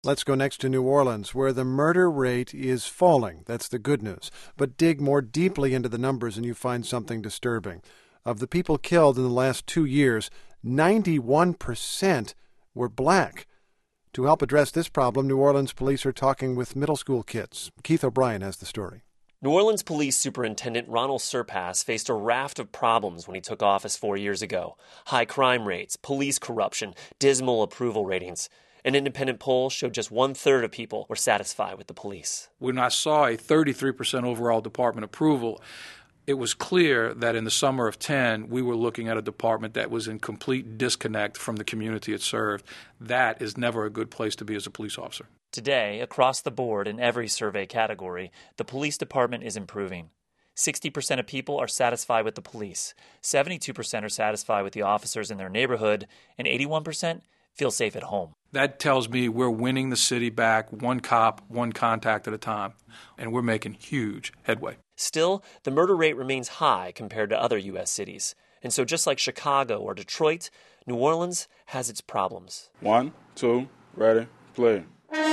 Let's go next to New Orleans, where the murder rate is falling. That's the good news. But dig more deeply into the numbers and you find something disturbing. Of the people killed in the last 2 years, 91% were black. To help address this problem, New Orleans police are talking with middle school kids. Keith O'Brien has the story. New Orleans Police Superintendent Ronald Surpass faced a raft of problems when he took office 4 years ago. High crime rates, police corruption, dismal approval ratings. An independent poll showed just 1/3 of people were satisfied with the police. When I saw a 33% overall department approval, it was clear that in the summer of 10, we were looking at a department that was in complete disconnect from the community it served. That is never a good place to be as a police officer. Today, across the board in every survey category, the police department is improving. 60% of people are satisfied with the police, 72% are satisfied with the officers in their neighborhood, and 81% feel safe at home. That tells me we're winning the city back one cop, one contact at a time, and we're making huge headway. Still, the murder rate remains high compared to other U.S. cities. And so just like Chicago or Detroit, New Orleans has its problems. 1, 2, ready, play.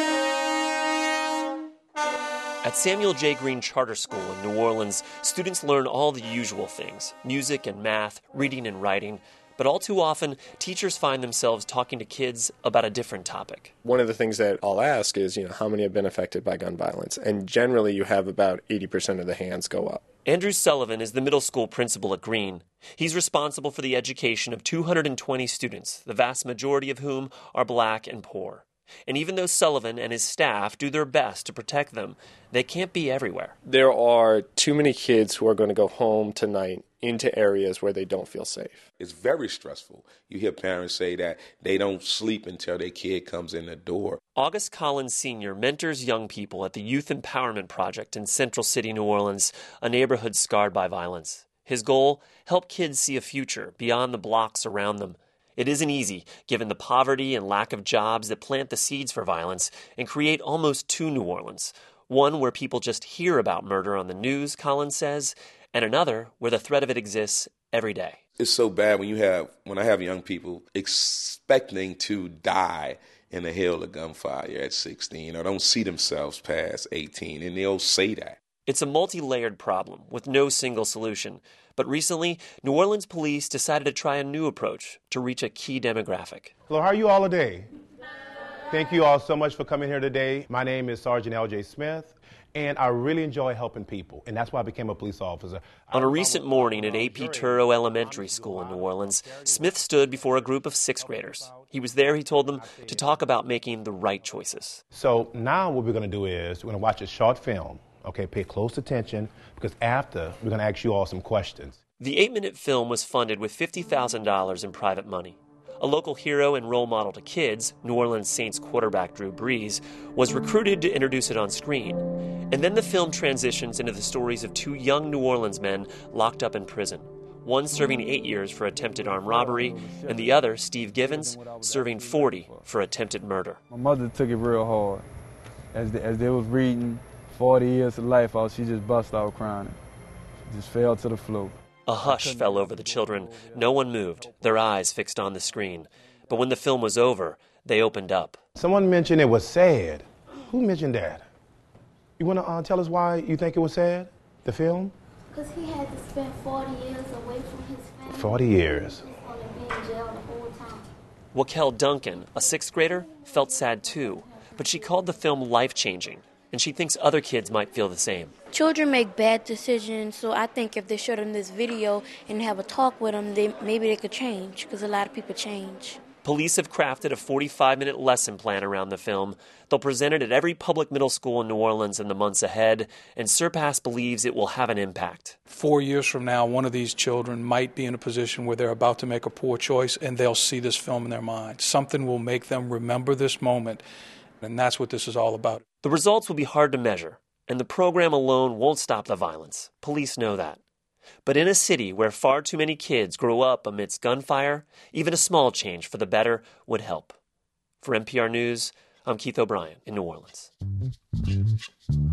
At Samuel J. Green Charter School in New Orleans, students learn all the usual things, music and math, reading and writing. But all too often, teachers find themselves talking to kids about a different topic. One of the things that I'll ask is, how many have been affected by gun violence? And generally, you have about 80% of the hands go up. Andrew Sullivan is the middle school principal at Green. He's responsible for the education of 220 students, the vast majority of whom are black and poor. And even though Sullivan and his staff do their best to protect them, they can't be everywhere. There are too many kids who are going to go home tonight into areas where they don't feel safe. It's very stressful. You hear parents say that they don't sleep until their kid comes in the door. August Collins Sr. mentors young people at the Youth Empowerment Project in Central City, New Orleans, a neighborhood scarred by violence. His goal, help kids see a future beyond the blocks around them. It isn't easy, given the poverty and lack of jobs that plant the seeds for violence and create almost two New Orleans. One where people just hear about murder on the news, Collins says, and another where the threat of it exists every day. It's so bad when I have young people expecting to die in the hail of gunfire at 16 or don't see themselves past 18, and they'll say that. It's a multi-layered problem with no single solution. But recently, New Orleans police decided to try a new approach to reach a key demographic. Hello, how are you all today? Thank you all so much for coming here today. My name is Sergeant L.J. Smith, and I really enjoy helping people, and that's why I became a police officer. On a recent morning at A.P. Turo Elementary School in New Orleans, Smith stood before a group of sixth graders. He was there, he told them, to talk about making the right choices. So now what we're going to do is we're going to watch a short film. Okay, pay close attention, because after, we're going to ask you all some questions. The 8-minute film was funded with $50,000 in private money. A local hero and role model to kids, New Orleans Saints quarterback Drew Brees, was recruited to introduce it on screen. And then the film transitions into the stories of two young New Orleans men locked up in prison. One serving 8 years for attempted armed robbery, and the other, Steve Givens, serving 40 for attempted murder. My mother took it real hard. As they was reading 40 years of life out, she just bust out crying. Just fell to the floor. A hush fell over the children. No one moved, their eyes fixed on the screen. But when the film was over, they opened up. Someone mentioned it was sad. Who mentioned that? You want to tell us why you think it was sad, the film? Because he had to spend 40 years away from his family. 40 years. He's going to be in jail the whole time. Wakel Duncan, a sixth grader, felt sad too. But she called the film life-changing. And she thinks other kids might feel the same. Children make bad decisions, so I think if they showed them this video and have a talk with them, maybe they could change, because a lot of people change. Police have crafted a 45-minute lesson plan around the film. They'll present it at every public middle school in New Orleans in the months ahead, and Surpass believes it will have an impact. 4 years from now, one of these children might be in a position where they're about to make a poor choice, and they'll see this film in their mind. Something will make them remember this moment, and that's what this is all about. The results will be hard to measure, and the program alone won't stop the violence. Police know that. But in a city where far too many kids grow up amidst gunfire, even a small change for the better would help. For NPR News, I'm Keith O'Brien in New Orleans.